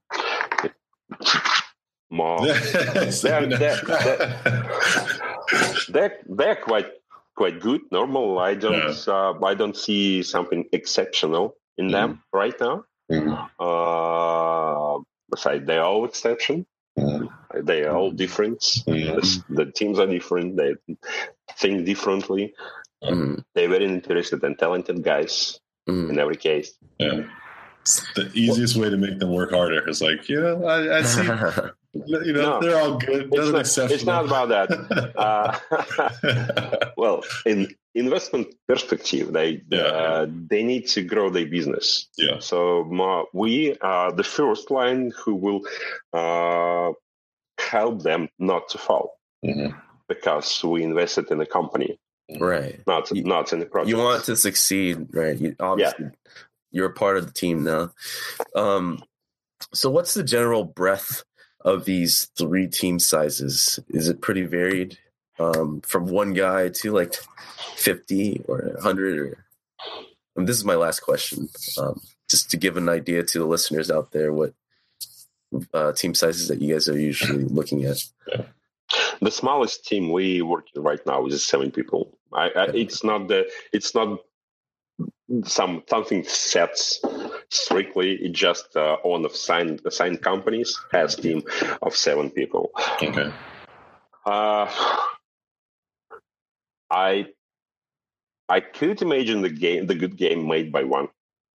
they're quite good. Normal. I don't see something exceptional in them right now. Besides, they're all exception. I They are all different. The teams are different. They think differently. They're very interested and talented guys in every case. Yeah. It's the easiest way to make them work harder is like, I see, no, they're all good. It's not about that. Well, in investment perspective, they need to grow their business. Yeah. So we are the first line who will help them not to fall because we invested in the company. Right. Not in the project. You want to succeed, right? Obviously, you're a part of the team now. So what's the general breadth of these 3 team sizes? Is it pretty varied from one guy to like 50 or 100? And this is my last question, just to give an idea to the listeners out there what team sizes that you guys are usually looking at. Yeah. The smallest team we working right now is 7 people. It's not something set strictly. It's just on assigned companies has team of 7 people. Okay. I could imagine the good game made by one.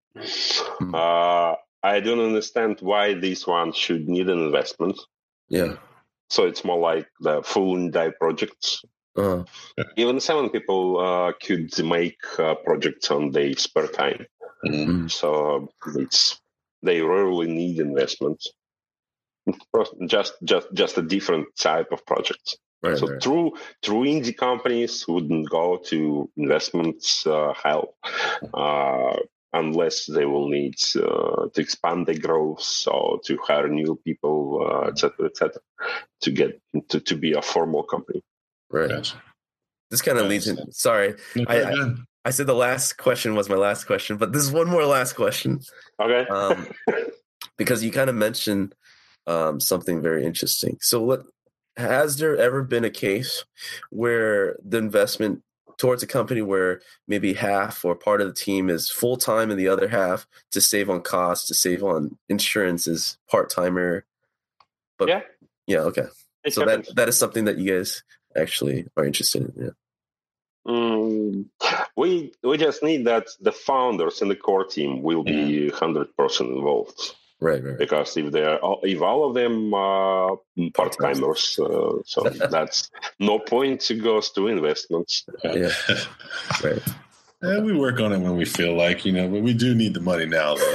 I don't understand why this one should need an investment. Yeah. So it's more like the full indie projects. Even 7 people could make projects on their spare time. So they rarely need investment. Just a different type of project. Right, so true indie companies wouldn't go to investments help unless they will need to expand their growth or to hire new people, etc., to get to be a formal company. Right. Gotcha. This kind of leads in. Sorry, I said the last question was my last question, but this is one more last question. Okay. Because you kind of mentioned something very interesting. So, has there ever been a case where the investment towards a company where maybe half or part of the team is full time and the other half to save on costs, to save on insurance is part timer? But yeah, okay. So that is something that you guys actually are interested in. Yeah. We just need that the founders and the core team will be 100% involved. Right. Because if all of them are part timers, so that's no point to go to investments. Yeah. Right. And we work on it when we feel like, but we do need the money now, though.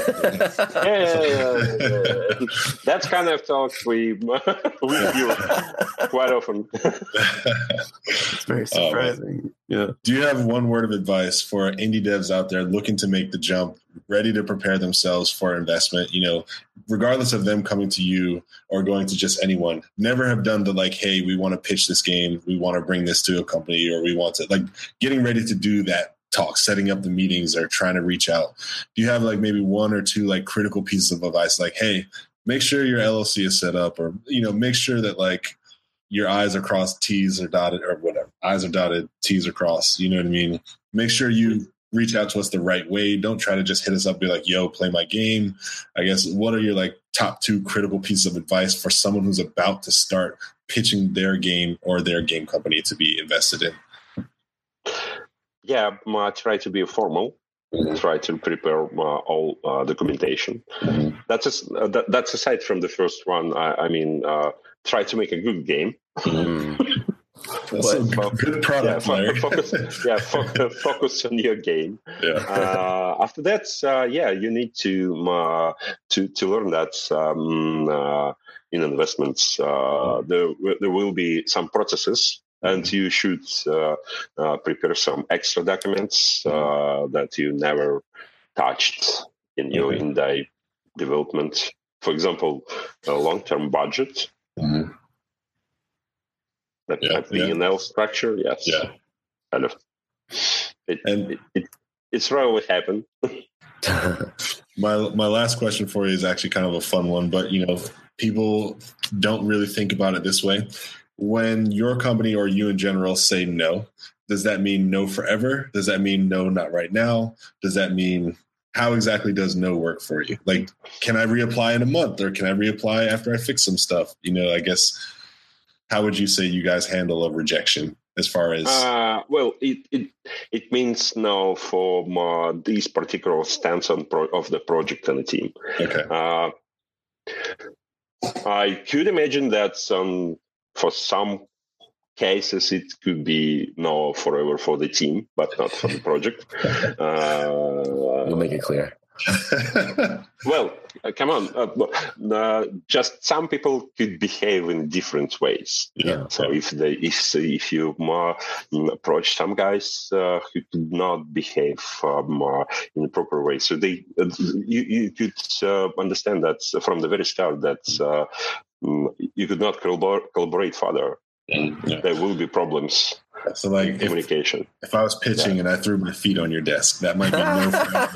Yeah. That's kind of talk we do quite often. It's very surprising. Yeah. Do you have one word of advice for indie devs out there looking to make the jump, ready to prepare themselves for investment, regardless of them coming to you or going to just anyone? Never have done the hey, we want to pitch this game, we want to bring this to a company, or we want to getting ready to do that talk, setting up the meetings or trying to reach out. Do you have maybe 1 or 2 critical pieces of advice hey, make sure your LLC is set up, or make sure that your I's are crossed, T's are dotted, or whatever. I's are dotted, T's are crossed. You know what I mean? Make sure you reach out to us the right way. Don't try to just hit us up and be yo, play my game. I guess, what are your top 2 critical pieces of advice for someone who's about to start pitching their game or their game company to be invested in? Yeah, try to be formal. Try to prepare all documentation. That's aside from the first one. Try to make a good game. That's a good product. Focus on your game. Yeah. After that, you need to learn that in investments there will be some processes. And you should prepare some extra documents that you never touched in your indie development. For example, a long-term budget. That P&L structure, yes. Yeah. Kind of. It's rarely happen. My last question for you is actually kind of a fun one, but people don't really think about it this way. When your company or you in general say no, does that mean no forever? Does that mean no, not right now? Does that mean how exactly does no work for you? Like, can I reapply in a month, or can I reapply after I fix some stuff? I guess, how would you say you guys handle a rejection as far as? Well, it means no for this particular stance of the project and the team. Okay. I could imagine that for some cases it could be no forever for the team, but not for the project. You'll make it clear. Well, come on. Just some people could behave in different ways. Yeah. So if you approach some guys who could not behave in the proper way, so you could understand that from the very start that you could not collaborate further. Yeah. There will be problems. So, like, communication. If I was pitching and I threw my feet on your desk, that might be no.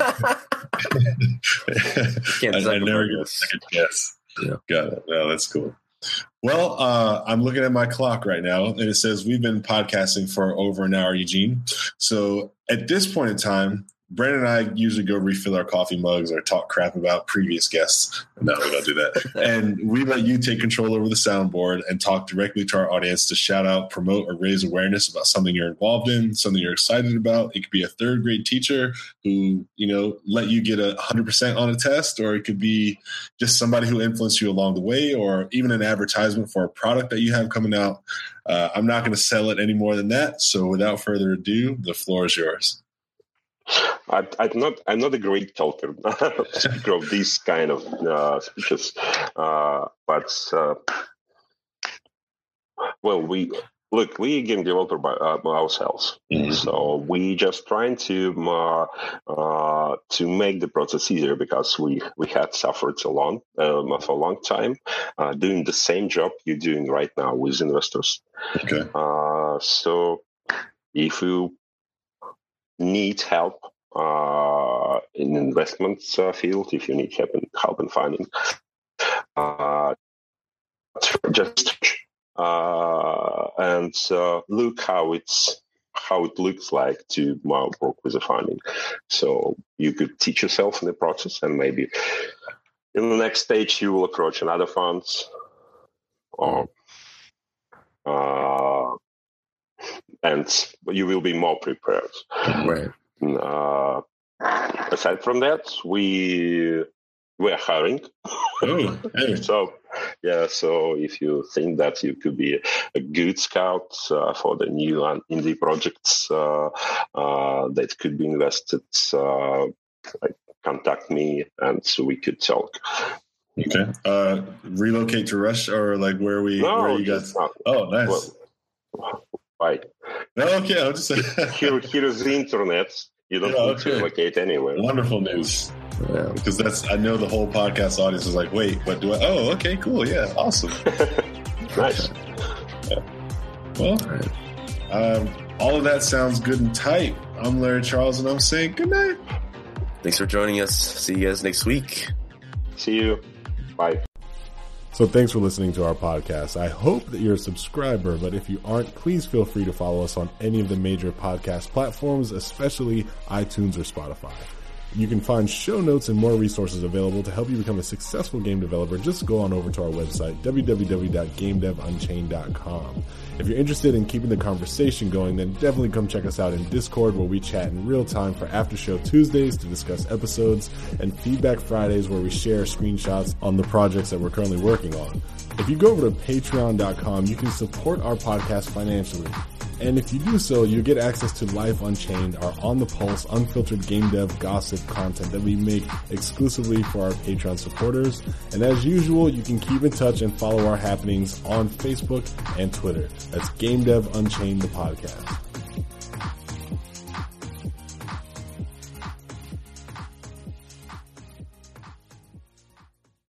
I never get a second guess. Yeah. Got it. No, that's cool. Well, I'm looking at my clock right now, and it says we've been podcasting for over an hour, Eugene. So at this point in time, Brandon and I usually go refill our coffee mugs or talk crap about previous guests. No, we don't do that. And we let you take control over the soundboard and talk directly to our audience to shout out, promote, or raise awareness about something you're involved in, something you're excited about. It could be a third grade teacher who, let you get 100% on a test, or it could be just somebody who influenced you along the way, or even an advertisement for a product that you have coming out. I'm not going to sell it any more than that. So without further ado, the floor is yours. I'm not a great talker, speaker of these kind of speeches, but we game developer by ourselves, so we just trying to make the process easier, because we had suffered for a long time doing the same job you're doing right now with investors. Okay. So if you need help in investments field, if you need help in finding, just and look how it looks like to work with the funding. So you could teach yourself in the process, and maybe in the next stage you will approach another funds, or and you will be more prepared. Right. Aside from that, we're hiring. Oh, hey. So if you think that you could be a good scout for the new indie projects that could be invested, contact me, and so we could talk. Okay. Relocate to Russia, or like where are you guys? Oh, nice. Right. No, okay. I'm just saying. Here is the internet. You don't need to relocate anywhere. Wonderful news. Yeah. Because I know the whole podcast audience is like, wait, what do I? Oh, okay, cool. Yeah, awesome. Nice. Yeah. Well, all of that sounds good and tight. I'm Larry Charles, and I'm saying good night. Thanks for joining us. See you guys next week. See you. Bye. So thanks for listening to our podcast. I hope that you're a subscriber, but if you aren't, please feel free to follow us on any of the major podcast platforms, especially iTunes or Spotify. You can find show notes and more resources available to help you become a successful game developer. Just go on over to our website, www.gamedevunchained.com. If you're interested in keeping the conversation going, then definitely come check us out in Discord, where we chat in real time, for after show Tuesdays to discuss episodes, and feedback Fridays, where we share screenshots on the projects that we're currently working on. If you go over to patreon.com, you can support our podcast financially. And if you do so, you get access to Life Unchained, our on-the-pulse, unfiltered game dev gossip content that we make exclusively for our Patreon supporters. And as usual, you can keep in touch and follow our happenings on Facebook and Twitter. That's Game Dev Unchained, the podcast.